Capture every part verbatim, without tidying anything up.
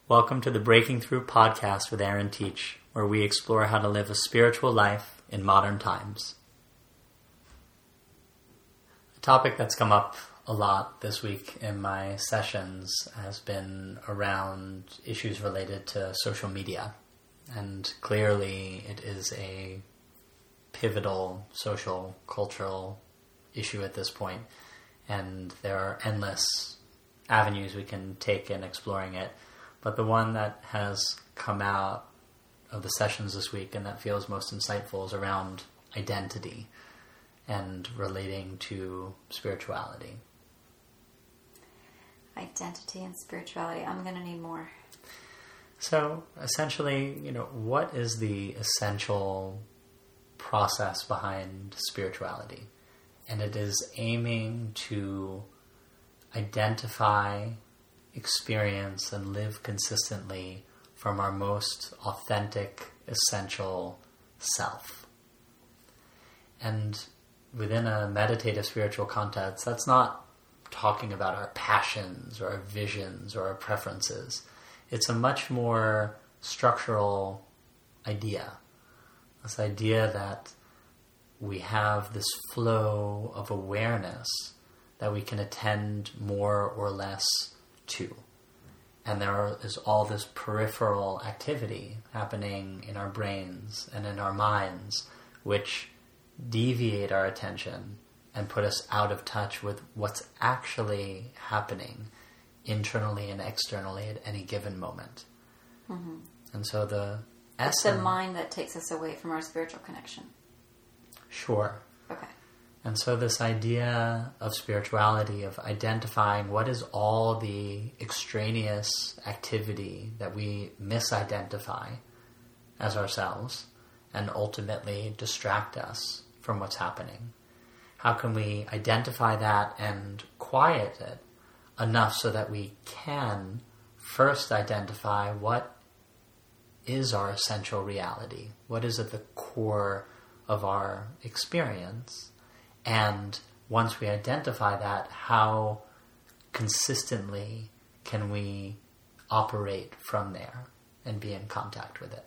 Welcome to the Breaking Through podcast with Aaron Teach, where we explore how to live a spiritual life in modern times. A topic that's come up a lot this week in my sessions has been around issues related to social media. And clearly it is a pivotal social, cultural issue at this point. And there are endless avenues we can take in exploring it. But the one that has come out of the sessions this week and that feels most insightful is around identity and relating to spirituality. Identity and spirituality. I'm going to need more. So essentially, you know, what is the essential process behind spirituality? And it is aiming to identify, experience, and live consistently from our most authentic, essential self. And within a meditative spiritual context, that's not talking about our passions or our visions or our preferences. It's a much more structural idea. This idea that we have this flow of awareness that we can attend more or less to. And there is all this peripheral activity happening in our brains and in our minds, which deviate our attention and put us out of touch with what's actually happening internally and externally at any given moment. Mm-hmm. And so the It's the mind that takes us away from our spiritual connection. Sure. Okay. And so this idea of spirituality, of identifying what is all the extraneous activity that we misidentify as ourselves and ultimately distract us from what's happening. How can we identify that and quiet it enough so that we can first identify what is our essential reality? What is at the core of our experience? And once we identify that, how consistently can we operate from there and be in contact with it?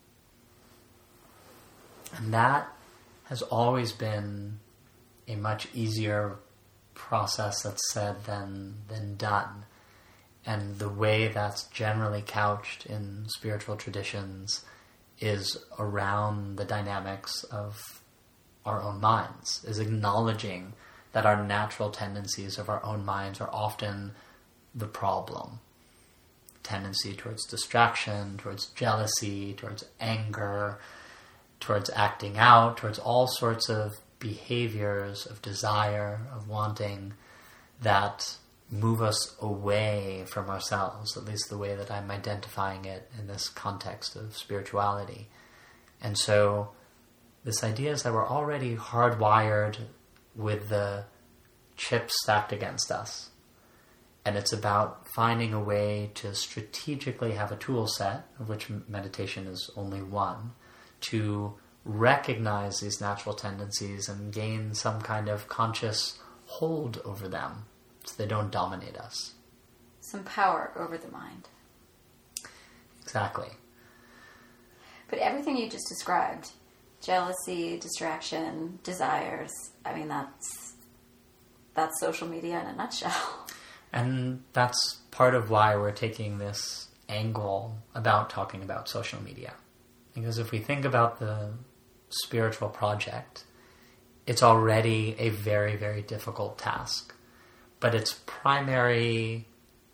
And that has always been a much easier process that's said than, than done. And the way that's generally couched in spiritual traditions is around the dynamics of our own minds, is acknowledging that our natural tendencies of our own minds are often the problem. Tendency towards distraction, towards jealousy, towards anger, towards acting out, towards all sorts of behaviors of desire, of wanting, that move us away from ourselves, at least the way that I'm identifying it in this context of spirituality. And so this idea is that we're already hardwired with the chips stacked against us. And it's about finding a way to strategically have a tool set, of which meditation is only one, to recognize these natural tendencies and gain some kind of conscious hold over them so they don't dominate us. Some power over the mind. Exactly. But everything you just described, jealousy, distraction, desires, I mean, that's that's social media in a nutshell. And that's part of why we're taking this angle about talking about social media. Because if we think about the spiritual project, it's already a very, very difficult task. But its primary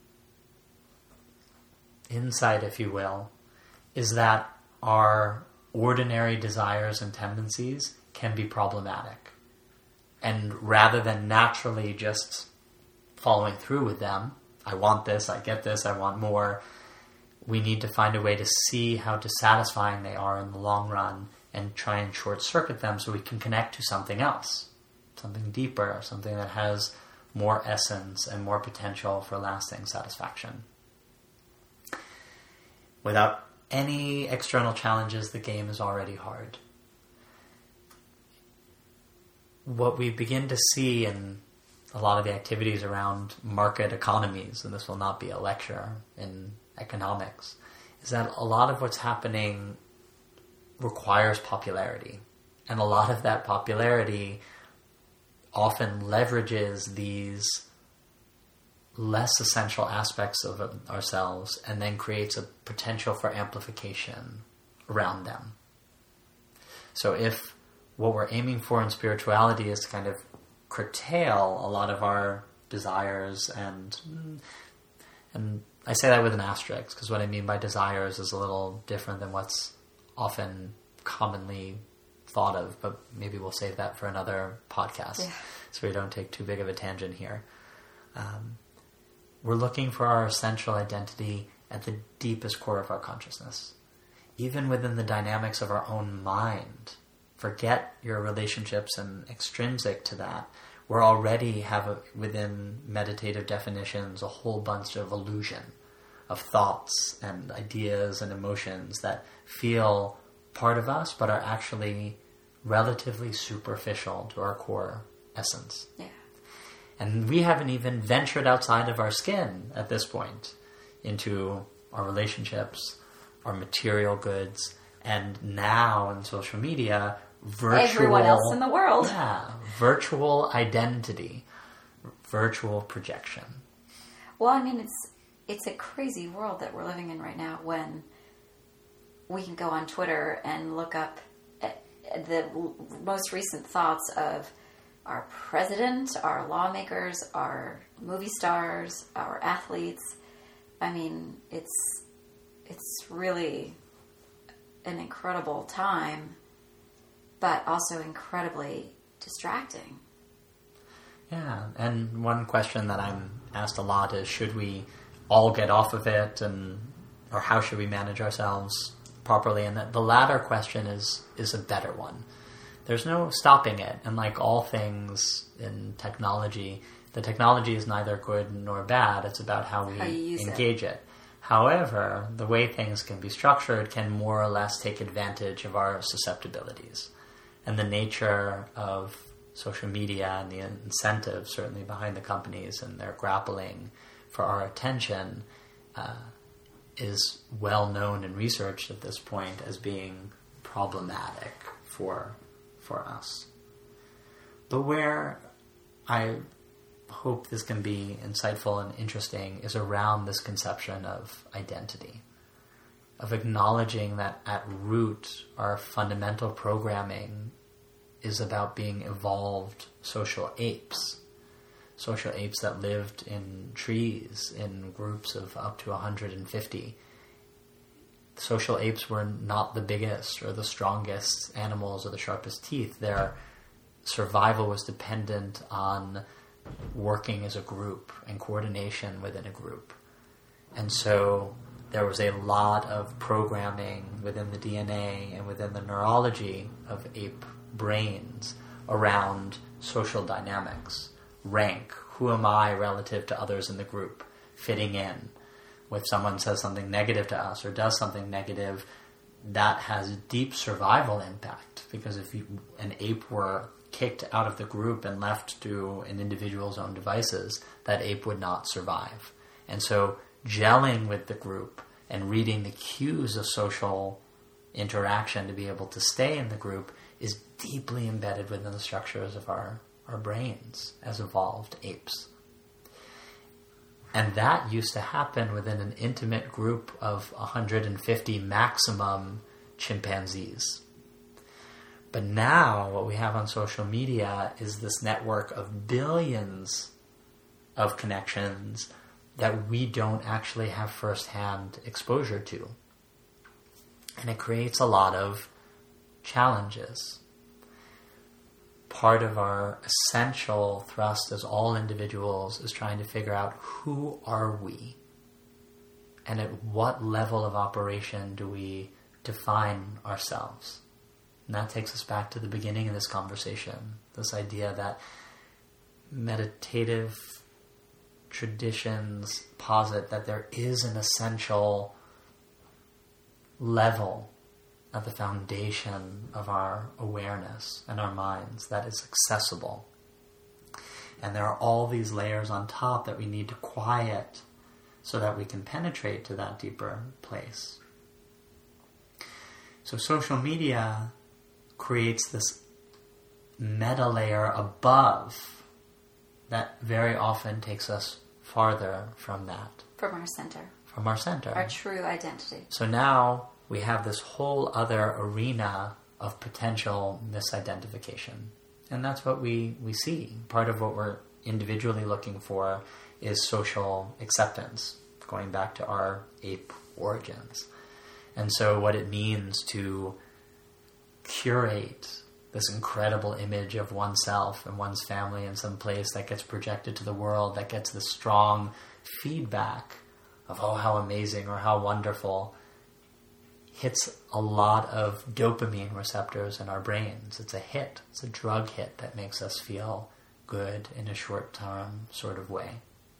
insight, if you will, is that our ordinary desires and tendencies can be problematic. And rather than naturally just following through with them, I want this, I get this, I want more, we need to find a way to see how dissatisfying they are in the long run and try and short-circuit them so we can connect to something else, something deeper, something that has more essence and more potential for lasting satisfaction. Without any external challenges, the game is already hard. What we begin to see in a lot of the activities around market economies, and this will not be a lecture in economics, is that a lot of what's happening requires popularity. And a lot of that popularity often leverages these less essential aspects of ourselves and then creates a potential for amplification around them. So if what we're aiming for in spirituality is to kind of curtail a lot of our desires, and and I say that with an asterisk, because what I mean by desires is a little different than what's often commonly thought of, but maybe we'll save that for another podcast, yeah. So we don't take too big of a tangent here. Um, we're looking for our essential identity at the deepest core of our consciousness. Even within the dynamics of our own mind, forget your relationships and extrinsic to that. We're already have a, within meditative definitions a whole bunch of illusion, of thoughts and ideas and emotions that feel part of us but are actually relatively superficial to our core essence. Yeah. And we haven't even ventured outside of our skin at this point into our relationships, our material goods, and now in social media, virtual... everyone else in the world. Yeah, virtual identity, virtual projection. Well, I mean, it's it's a crazy world that we're living in right now when we can go on Twitter and look up the most recent thoughts of our president, our lawmakers, our movie stars, our athletes. I mean, it's it's really an incredible time, but also incredibly distracting. Yeah, and one question that I'm asked a lot is, should we all get off of it, and or how should we manage ourselves properly? And the, the latter question is is a better one. There's no stopping it, and like all things in technology, the technology is neither good nor bad. It's about how we how you engage it. it. However, the way things can be structured can more or less take advantage of our susceptibilities. And the nature of social media and the incentive, certainly behind the companies and their grappling for our attention, uh, is well known and researched at this point as being problematic for for us. But where I hope this can be insightful and interesting is around this conception of identity, of acknowledging that at root our fundamental programming is about being evolved social apes, social apes that lived in trees in groups of up to one hundred fifty. Social apes were not the biggest or the strongest animals or the sharpest teeth. Their survival was dependent on working as a group and coordination within a group. And so there was a lot of programming within the D N A and within the neurology of ape brains around social dynamics, rank, who am I relative to others in the group, fitting in. If someone says something negative to us or does something negative, that has deep survival impact, because if you, an ape were kicked out of the group and left to an individual's own devices, that ape would not survive. And so gelling with the group and reading the cues of social interaction to be able to stay in the group is deeply embedded within the structures of our, our brains as evolved apes. And that used to happen within an intimate group of one hundred fifty maximum chimpanzees. But now what we have on social media is this network of billions of connections that we don't actually have firsthand exposure to. And it creates a lot of challenges. Part of our essential thrust as all individuals is trying to figure out, who are we? And at what level of operation do we define ourselves? And that takes us back to the beginning of this conversation, this idea that meditative traditions posit that there is an essential level at the foundation of our awareness and our minds that is accessible. And there are all these layers on top that we need to quiet so that we can penetrate to that deeper place. So social media creates this meta layer above that very often takes us farther from that. From our center. From our center. Our true identity. So now we have this whole other arena of potential misidentification. And that's what we, we see. Part of what we're individually looking for is social acceptance, going back to our ape origins. And so what it means to curate this incredible image of oneself and one's family in some place that gets projected to the world, that gets the strong feedback of, oh, how amazing or how wonderful, hits a lot of dopamine receptors in our brains. It's a hit. It's a drug hit that makes us feel good in a short-term sort of way.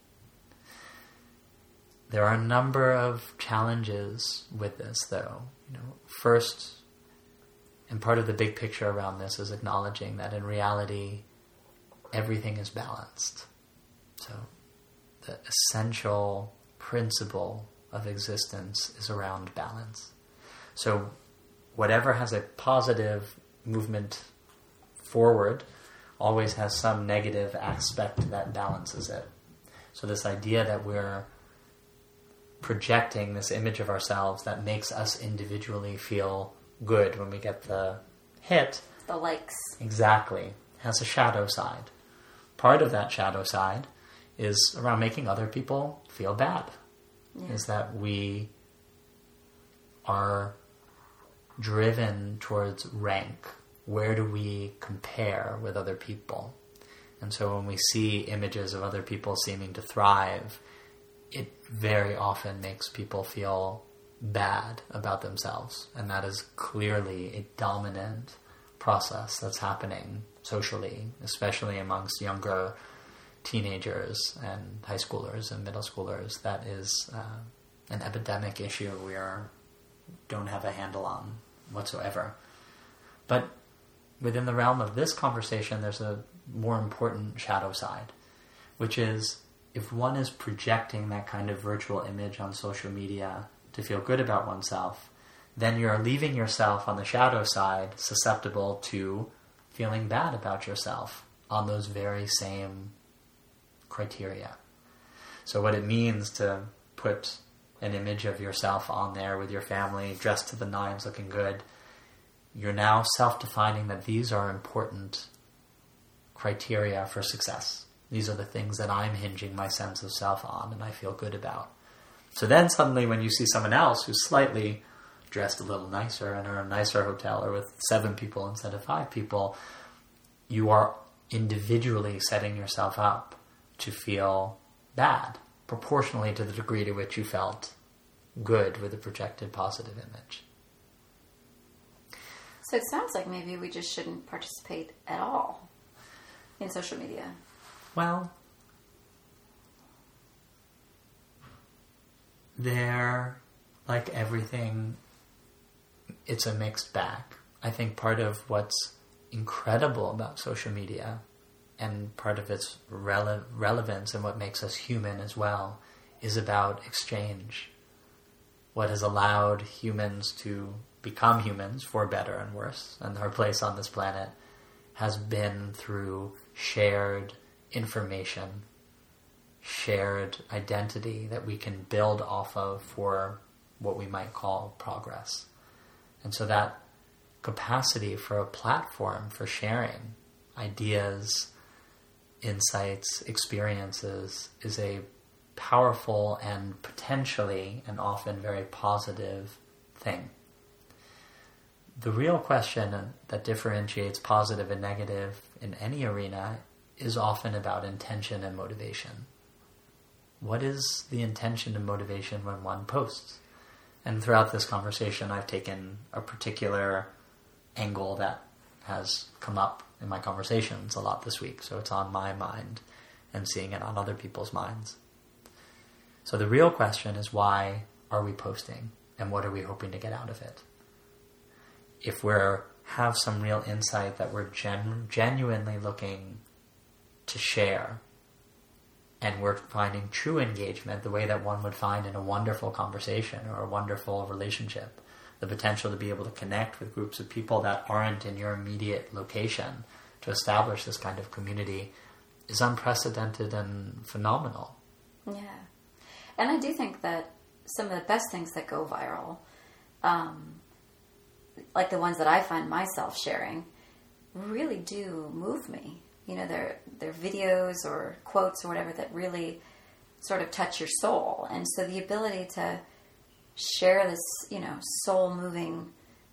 There are a number of challenges with this, though. You know, first, and part of the big picture around this is acknowledging that in reality, everything is balanced. So the essential principle of existence is around balance. So whatever has a positive movement forward always has some negative aspect that balances it. So this idea that we're projecting this image of ourselves that makes us individually feel good when we get the hit. The likes. Exactly. Has a shadow side. Part of that shadow side is around making other people feel bad. Yeah. Is that we are driven towards rank. Where do we compare with other people? And so when we see images of other people seeming to thrive, it very often makes people feel bad about themselves. And that is clearly a dominant process that's happening socially, especially amongst younger teenagers and high schoolers and middle schoolers. That is uh, an epidemic issue we are, don't have a handle on whatsoever. But within the realm of this conversation, there's a more important shadow side, which is if one is projecting that kind of virtual image on social media to feel good about oneself, then you're leaving yourself on the shadow side susceptible to feeling bad about yourself on those very same criteria. So what it means to put an image of yourself on there with your family, dressed to the nines, looking good, you're now self-defining that these are important criteria for success. These are the things that I'm hinging my sense of self on and I feel good about. So then suddenly when you see someone else who's slightly dressed a little nicer and are in a nicer hotel or with seven people instead of five people, you are individually setting yourself up to feel bad, proportionally to the degree to which you felt good with a projected positive image. So it sounds like maybe we just shouldn't participate at all in social media. Well, there, like everything, it's a mixed bag. I think part of what's incredible about social media and part of its rele- relevance and what makes us human as well is about exchange. What has allowed humans to become humans, for better and worse, and our place on this planet has been through shared information, shared identity that we can build off of for what we might call progress. And so that capacity for a platform for sharing ideas, insights, experiences is a powerful and potentially and often very positive thing. The real question that differentiates positive and negative in any arena is often about intention and motivation. What is the intention and motivation when one posts? And throughout this conversation, I've taken a particular angle that has come up in my conversations a lot this week, so it's on my mind and seeing it on other people's minds. So the real question is, why are we posting, and what are we hoping to get out of it? If we have some real insight that we're gen- genuinely looking to share, and we're finding true engagement the way that one would find in a wonderful conversation or a wonderful relationship. The potential to be able to connect with groups of people that aren't in your immediate location to establish this kind of community is unprecedented and phenomenal. Yeah. And I do think that some of the best things that go viral, um, like the ones that I find myself sharing, really do move me. You know, they're, they're videos or quotes or whatever that really sort of touch your soul. And so the ability to share this, you know, soul-moving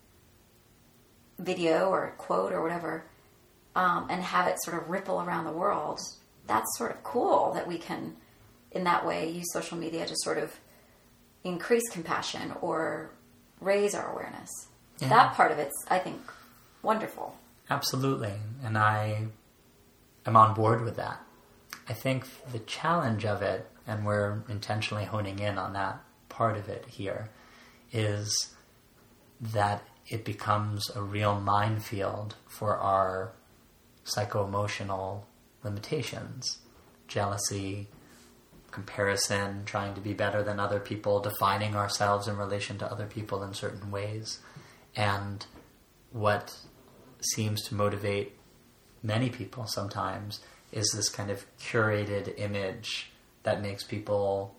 video or quote or whatever, um, and have it sort of ripple around the world, that's sort of cool that we can, in that way, use social media to sort of increase compassion or raise our awareness. Yeah. That part of it's, I think, wonderful. Absolutely. And I am on board with that. I think the challenge of it, and we're intentionally honing in on that part of it here, is that it becomes a real minefield for our psycho-emotional limitations. Jealousy, comparison, trying to be better than other people, defining ourselves in relation to other people in certain ways. And what seems to motivate many people sometimes is this kind of curated image that makes people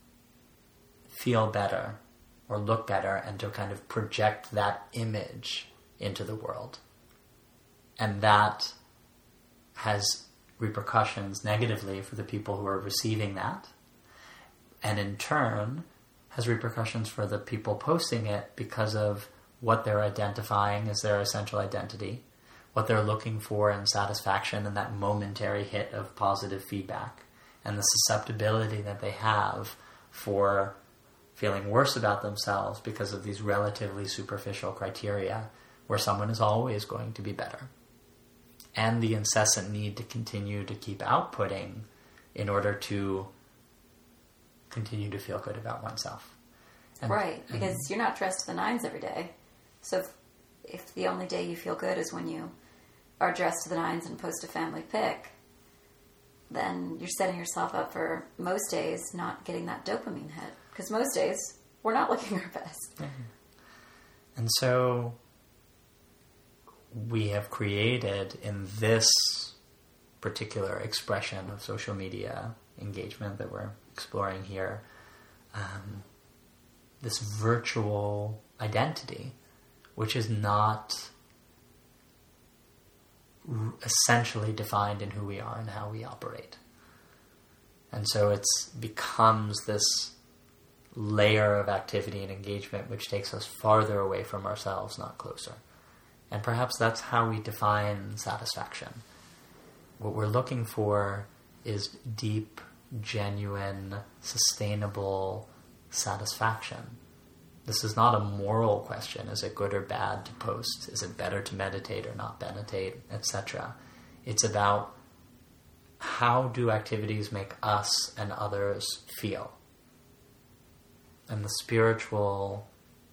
feel better or look better, and to kind of project that image into the world. And that has repercussions negatively for the people who are receiving that, and in turn has repercussions for the people posting it because of what they're identifying as their essential identity, what they're looking for in satisfaction and that momentary hit of positive feedback, and the susceptibility that they have for feeling worse about themselves because of these relatively superficial criteria where someone is always going to be better. And the incessant need to continue to keep outputting in order to continue to feel good about oneself. And, right, because and, you're not dressed to the nines every day. So if, if the only day you feel good is when you are dressed to the nines and post a family pic, then you're setting yourself up for most days not getting that dopamine hit. Because most days, we're not looking our best. Mm-hmm. And so we have created in this particular expression of social media engagement that we're exploring here, um, this virtual identity, which is not r- essentially defined in who we are and how we operate. And so it becomes this layer of activity and engagement which takes us farther away from ourselves, not closer. And perhaps that's how we define satisfaction. What we're looking for is deep, genuine, sustainable satisfaction. This is not a moral question. Is it good or bad to post? Is it better to meditate or not meditate, et cetera? It's about how do activities make us and others feel? And the spiritual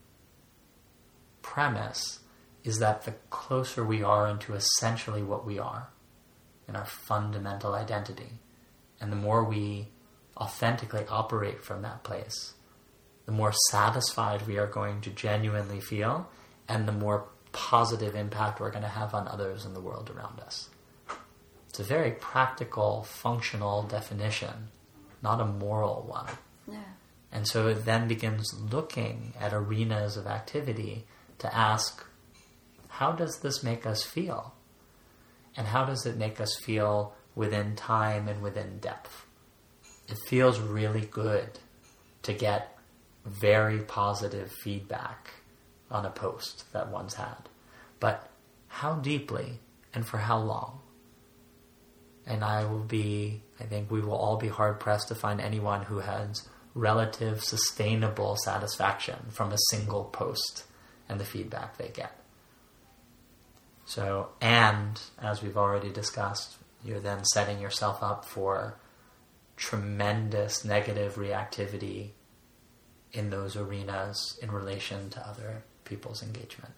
premise is that the closer we are into essentially what we are, in our fundamental identity, and the more we authentically operate from that place, the more satisfied we are going to genuinely feel, and the more positive impact we're going to have on others in the world around us. It's a very practical, functional definition, not a moral one. Yeah. And so it then begins looking at arenas of activity to ask, how does this make us feel? And how does it make us feel within time and within depth? It feels really good to get very positive feedback on a post that one's had. But how deeply and for how long? And I will be, I think we will all be hard-pressed to find anyone who has relative, sustainable satisfaction from a single post and the feedback they get. So, and as we've already discussed, you're then setting yourself up for tremendous negative reactivity in those arenas in relation to other people's engagement.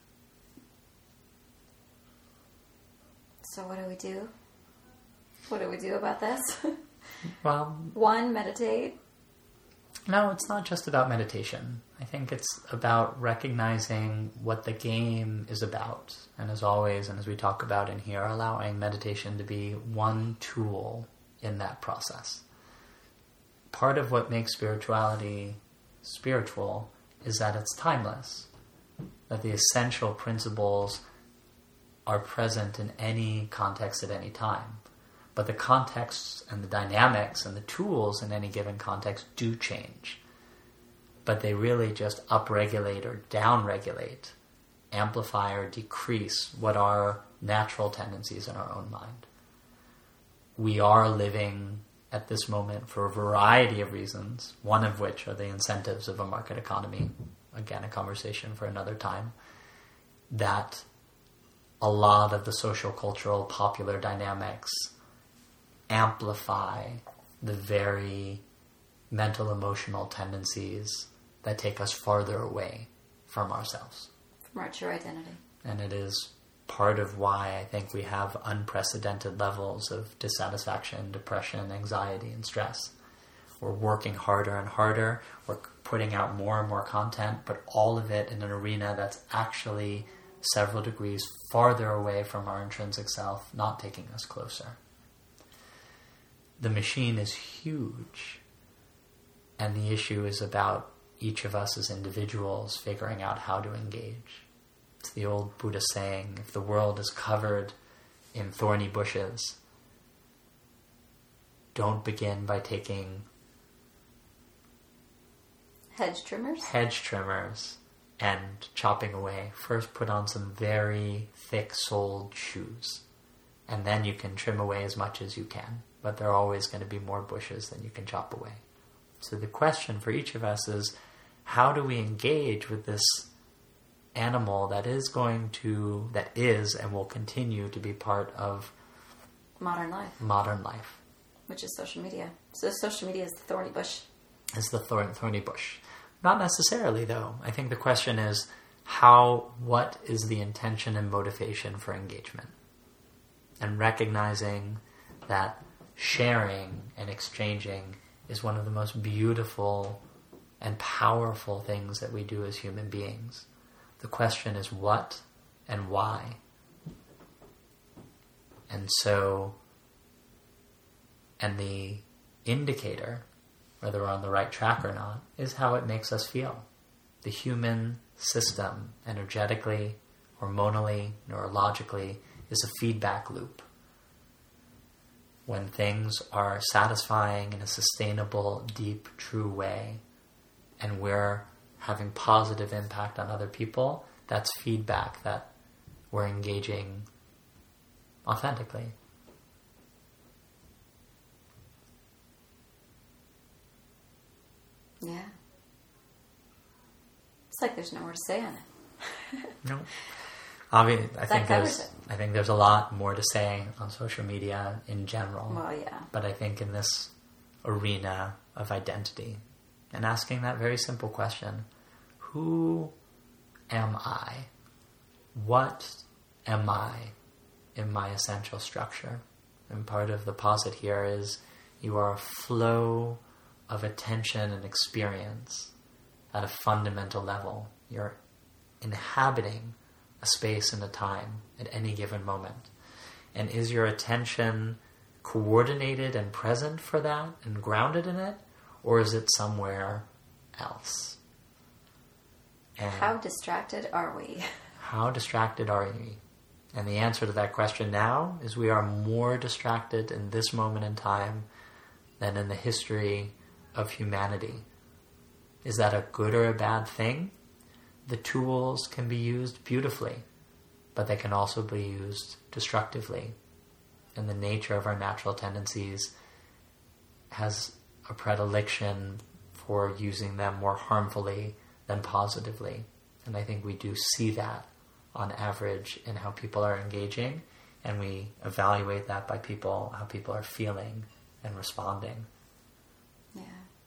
So what do we do? What do we do about this? Well, one, meditate. No, it's not just about meditation. I think it's about recognizing what the game is about. And as always, and as we talk about in here, allowing meditation to be one tool in that process. Part of what makes spirituality spiritual is that it's timeless. That the essential principles are present in any context at any time. But the contexts and the dynamics and the tools in any given context do change. But they really just upregulate or downregulate, amplify or decrease what are natural tendencies in our own mind. We are living at this moment for a variety of reasons, one of which are the incentives of a market economy. Again, a conversation for another time. That a lot of the social, cultural, popular dynamics amplify the very mental, emotional tendencies that take us farther away from ourselves. From our true identity. And it is part of why I think we have unprecedented levels of dissatisfaction, depression, anxiety, and stress. We're working harder and harder. We're putting out more and more content, but all of it in an arena that's actually several degrees farther away from our intrinsic self, not taking us closer. The machine is huge, and the issue is about each of us as individuals figuring out how to engage. It's the old Buddha saying, if the world is covered in thorny bushes, don't begin by taking hedge trimmers, hedge trimmers and chopping away. First put on some very thick-soled shoes, and then you can trim away as much as you can. But there are always going to be more bushes than you can chop away. So the question for each of us is, how do we engage with this animal that is going to, that is and will continue to be part of modern life? Modern life. Which is social media. So social media is the thorny bush. Is the thorn, thorny bush. Not necessarily, though. I think the question is, how, what is the intention and motivation for engagement? And recognizing that sharing and exchanging is one of the most beautiful and powerful things that we do as human beings. The question is what and why. And so, and the indicator, whether we're on the right track or not, is how it makes us feel. The human system, energetically, hormonally, neurologically, is a feedback loop. When things are satisfying in a sustainable, deep, true way, and we're having positive impact on other people, that's feedback that we're engaging authentically. Yeah. It's like there's no more to say on it. No. Obviously, I think there's it. I think there's a lot more to say on social media in general. Well, yeah. But I think in this arena of identity, and asking that very simple question, who am I? What am I in my essential structure? And part of the posit here is you are a flow of attention and experience at a fundamental level. You're inhabiting a space and a time at any given moment. And is your attention coordinated and present for that and grounded in it? Or is it somewhere else? And how distracted are we? How distracted are we? And the answer to that question now is we are more distracted in this moment in time than in the history of humanity. Is that a good or a bad thing? The tools can be used beautifully, but they can also be used destructively. And the nature of our natural tendencies has a predilection for using them more harmfully than positively. And I think we do see that on average in how people are engaging, and we evaluate that by people, how people are feeling and responding. Yeah.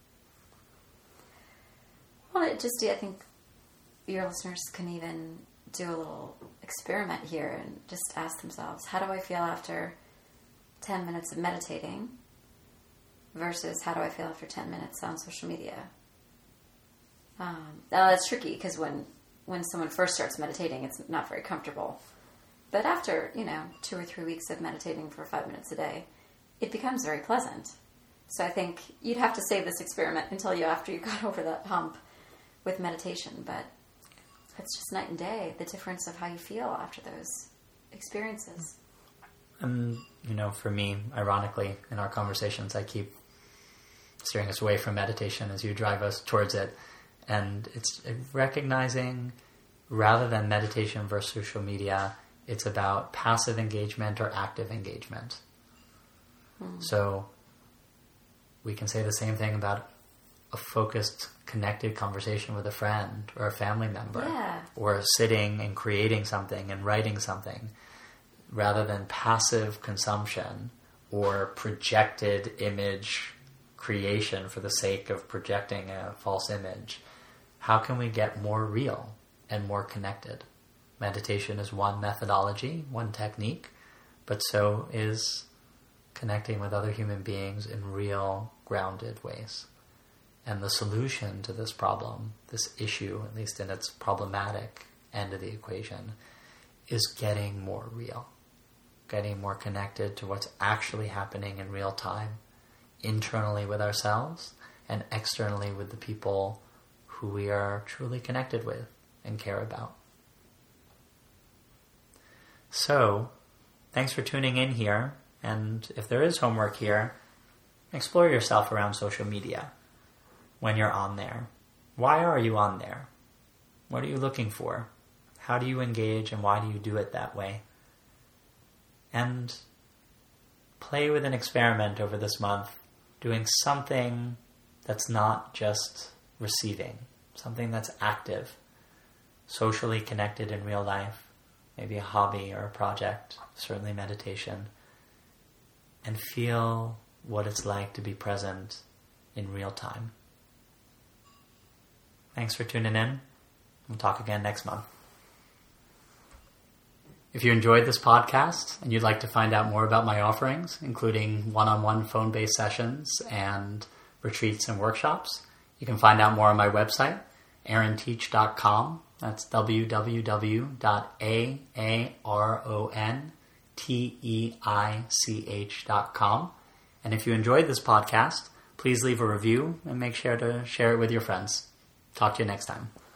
Well, it just, I think your listeners can even do a little experiment here and just ask themselves, how do I feel after ten minutes of meditating? versus how do I feel after ten minutes on social media. Um, now that's tricky because when, when someone first starts meditating, it's not very comfortable. But after, you know, two or three weeks of meditating for five minutes a day, it becomes very pleasant. So I think you'd have to save this experiment until you, after you got over that hump with meditation. But it's just night and day, the difference of how you feel after those experiences. And, you know, for me, ironically, in our conversations, I keep steering us away from meditation as you drive us towards it. And it's recognizing, rather than meditation versus social media, it's about passive engagement or active engagement. Hmm. So we can say the same thing about a focused, connected conversation with a friend or a family member. Yeah. Or sitting and creating something and writing something, rather than passive consumption or projected image creation for the sake of projecting a false image. How can we get more real and more connected? Meditation is one methodology, one technique, but so is connecting with other human beings in real, grounded ways. And the solution to this problem, this issue, at least in its problematic end of the equation, is getting more real, getting more connected to what's actually happening in real time, internally with ourselves and externally with the people who we are truly connected with and care about. So, thanks for tuning in here, and if there is homework here, explore yourself around social media when you're on there. Why are you on there? What are you looking for? How do you engage, and why do you do it that way? And play with an experiment over this month, doing something that's not just receiving, something that's active, socially connected in real life, maybe a hobby or a project, certainly meditation, and feel what it's like to be present in real time. Thanks for tuning in. We'll talk again next month. If you enjoyed this podcast and you'd like to find out more about my offerings, including one-on-one phone-based sessions and retreats and workshops, you can find out more on my website, aaron teach dot com. That's w w w dot aaron teich dot com. And if you enjoyed this podcast, please leave a review and make sure to share it with your friends. Talk to you next time.